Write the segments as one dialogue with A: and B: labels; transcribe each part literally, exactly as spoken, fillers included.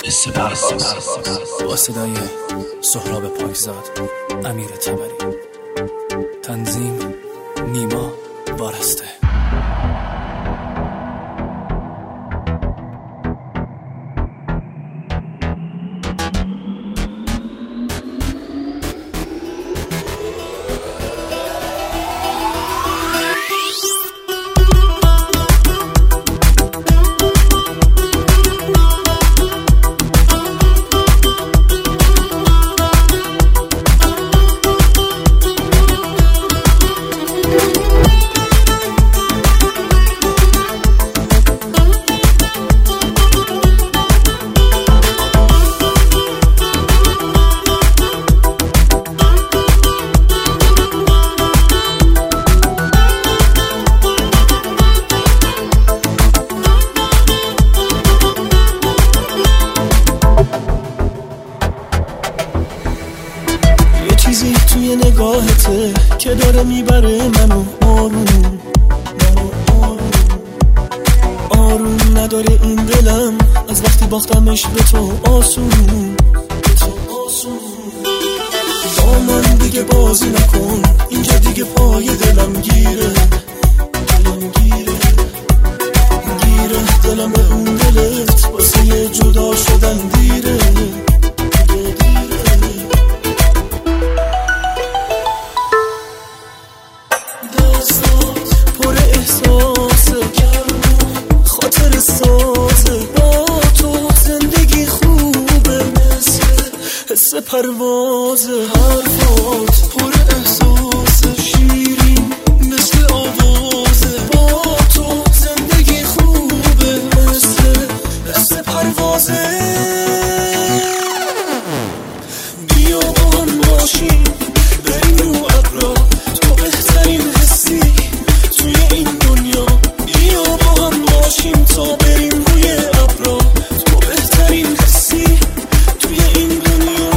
A: با صدای سهراب پاکزاد، امیر طبری، تنظیم نیما وارسته.
B: چیزی توی نگاهته که داره میبره منو آروم، منو آروم آروم نداره این دلم از وقتی باختمش به تو آسون، به تو آسون. با من دیگه بازی نکن، اینجا دیگه پای دلم گیره، دلم گیره گیره دلم به اون دلت واسه جدا شدن دیره. پر احساسه خاطر سازه با تو زندگی خوبه مثل حس پروازه. حرفات پر احساسه شیرین مثل آوازه با تو زندگی خوبه مثل حس پروازه. بیا با هم باشیم بریم رو ابرا، تو بهترین حسی توی این دنیا. بیا با هم باشیم تا بریم روی ابرا، تو بهترین حسی توی این دنیا.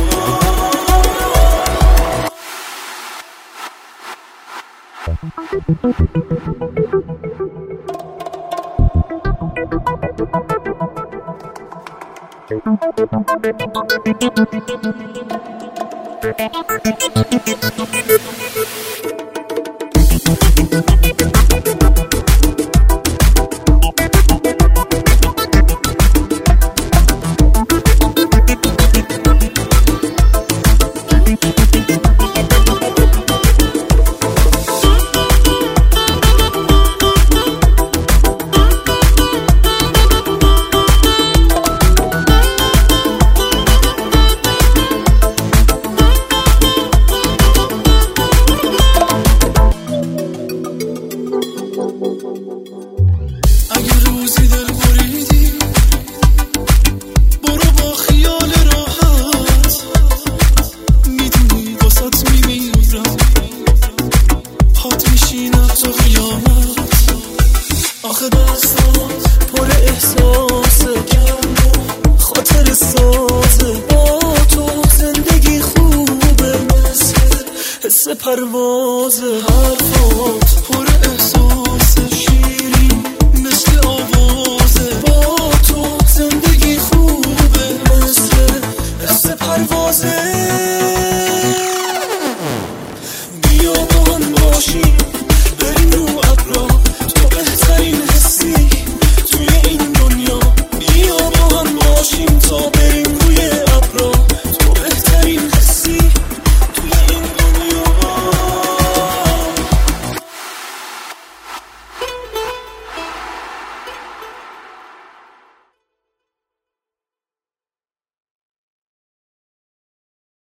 B: اگه روزی دل بریدی برو با خیال راحت، میدونی واسط میمیرم پات میشینم تو قیامت. آخه دستات پر احساسه خاطر سازه با تو زندگی خوبه مثل حس پروازه. حرفات پر احساسه